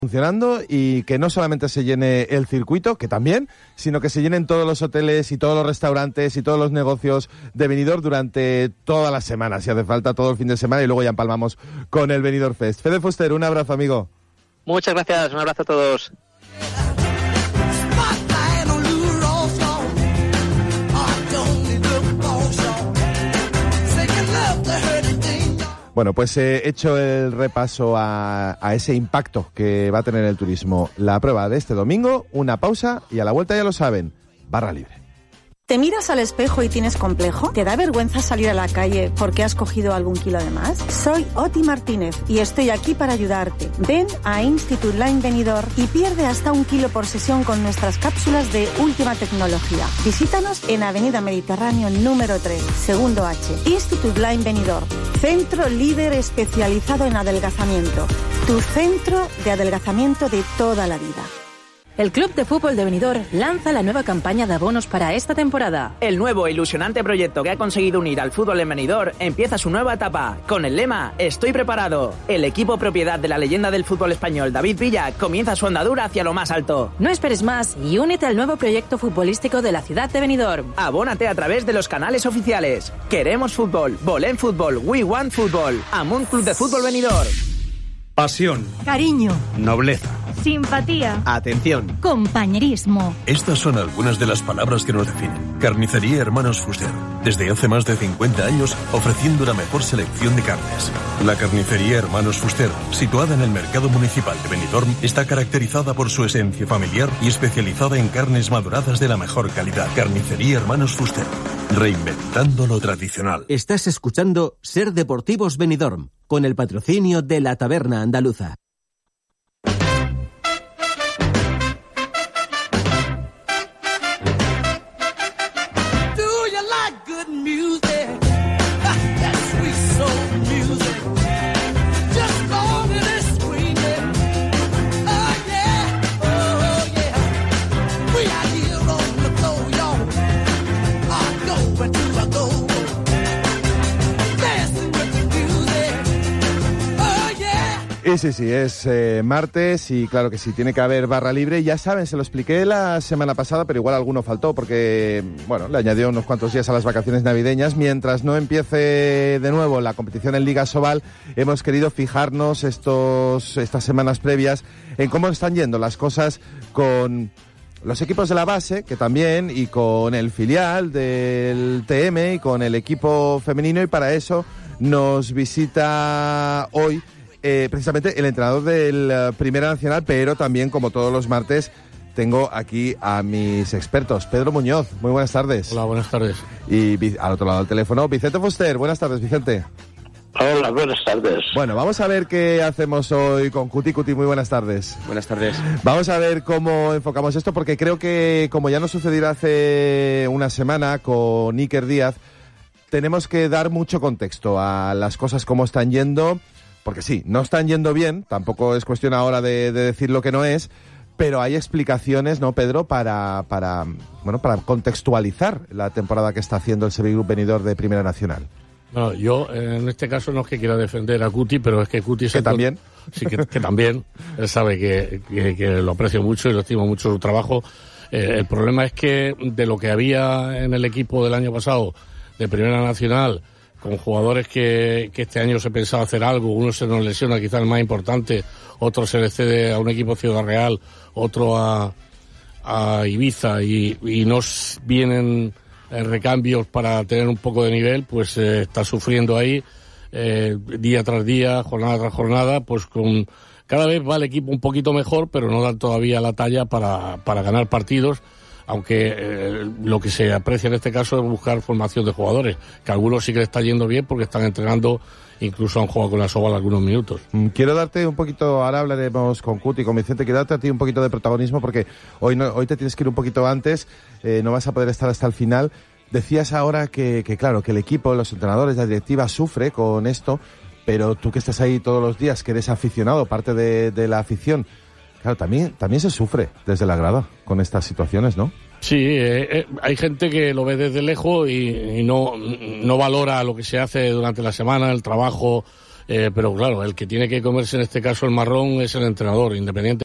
funcionando y que no solamente se llene el circuito, que también, sino que se llenen todos los hoteles y todos los restaurantes y todos los negocios de Benidorm durante toda la semana, si hace falta, todo el fin de semana, y luego ya empalmamos con el Benidorm Fest. Fede Fuster, un abrazo, amigo. Muchas gracias, un abrazo a todos. Bueno, pues he hecho el repaso a ese impacto que va a tener el turismo. La prueba de este domingo, una pausa y a la vuelta ya lo saben, barra libre. ¿Te miras al espejo y tienes complejo? ¿Te da vergüenza salir a la calle porque has cogido algún kilo de más? Soy Oti Martínez y estoy aquí para ayudarte. Ven a Institute Line Benidorm y pierde hasta 1 kilo por sesión con nuestras cápsulas de última tecnología. Visítanos en Avenida Mediterráneo número 3, segundo H. Institute Line Benidorm, centro líder especializado en adelgazamiento. Tu centro de adelgazamiento de toda la vida. El Club de Fútbol de Benidorm lanza la nueva campaña de abonos para esta temporada. El nuevo e ilusionante proyecto que ha conseguido unir al fútbol en Benidorm empieza su nueva etapa, con el lema «Estoy preparado». El equipo propiedad de la leyenda del fútbol español, David Villa, comienza su andadura hacia lo más alto. No esperes más y únete al nuevo proyecto futbolístico de la ciudad de Benidorm. Abónate a través de los canales oficiales. Queremos fútbol, Volem Fútbol, We Want Fútbol, Amunt Club de Fútbol Benidorm. Pasión. Cariño. Nobleza. Simpatía. Atención. Compañerismo. Estas son algunas de las palabras que nos definen. Carnicería Hermanos Fuster. Desde hace más de 50 años, ofreciendo la mejor selección de carnes. La Carnicería Hermanos Fuster, situada en el Mercado Municipal de Benidorm, está caracterizada por su esencia familiar y especializada en carnes maduradas de la mejor calidad. Carnicería Hermanos Fuster. Reinventando lo tradicional. Estás escuchando Ser Deportivos Benidorm, con el patrocinio de la Taberna Andaluza. Y sí, es martes y claro que sí, tiene que haber barra libre. Ya saben, se lo expliqué la semana pasada, pero igual alguno faltó porque, bueno, le añadió unos cuantos días a las vacaciones navideñas. Mientras no empiece de nuevo la competición en Liga Sobal, hemos querido fijarnos estas semanas previas en cómo están yendo las cosas con los equipos de la base, que también, y con el filial del TM y con el equipo femenino, y para eso nos visita hoy precisamente el entrenador del Primera Nacional, pero también, como todos los martes, tengo aquí a mis expertos. Pedro Muñoz, muy buenas tardes. Hola, buenas tardes. Y al otro lado del teléfono, Vicente Fuster. Buenas tardes, Vicente. Hola, buenas tardes. Bueno, vamos a ver qué hacemos hoy con Cuti. Cuti, muy buenas tardes. Buenas tardes. Vamos a ver cómo enfocamos esto, porque creo que, como ya nos sucedió hace una semana con Iker Díaz, tenemos que dar mucho contexto a las cosas como están yendo. Porque sí, no están yendo bien, tampoco es cuestión ahora de decir lo que no es, pero hay explicaciones, ¿no, Pedro?, para contextualizar la temporada que está haciendo el Sevilla Group Benidorm de Primera Nacional. Bueno, yo en este caso no es que quiera defender a Cuti, pero es que Cuti... ¿Que también? Sí, que también. Él sabe que lo aprecio mucho y lo estimo mucho su trabajo. El problema es que de lo que había en el equipo del año pasado de Primera Nacional, con jugadores que este año se pensaba hacer algo, uno se nos lesiona, quizá el más importante, otro se le cede a un equipo Ciudad Real, otro a Ibiza, y nos vienen recambios para tener un poco de nivel, pues está sufriendo ahí día tras día, jornada tras jornada, pues con cada vez va el equipo un poquito mejor, pero no dan todavía la talla para ganar partidos. Aunque lo que se aprecia en este caso es buscar formación de jugadores, que a algunos sí que le está yendo bien porque están entrenando, incluso han jugado con la Sobal algunos minutos. Quiero darte un poquito, ahora hablaremos con Cuti, con Vicente, quiero darte a ti un poquito de protagonismo porque hoy te tienes que ir un poquito antes, no vas a poder estar hasta el final. Decías ahora que claro, que el equipo, los entrenadores, la directiva sufre con esto, pero tú que estás ahí todos los días, que eres aficionado, parte de la afición, claro, también se sufre desde la grada con estas situaciones, ¿no? Sí, hay gente que lo ve desde lejos y no valora lo que se hace durante la semana, el trabajo pero claro, el que tiene que comerse en este caso el marrón es el entrenador, independiente